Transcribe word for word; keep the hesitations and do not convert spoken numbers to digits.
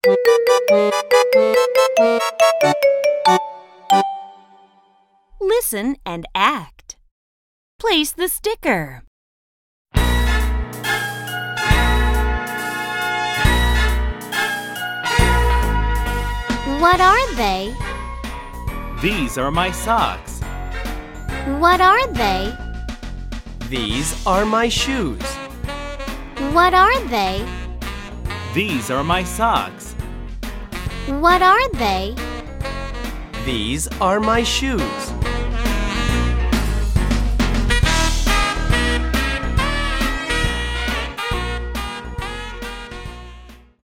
Listen and act. Place the sticker. What are they? These are my socks. What are they? These are my shoes. What are they? These are my socks. What are they? These are my shoes.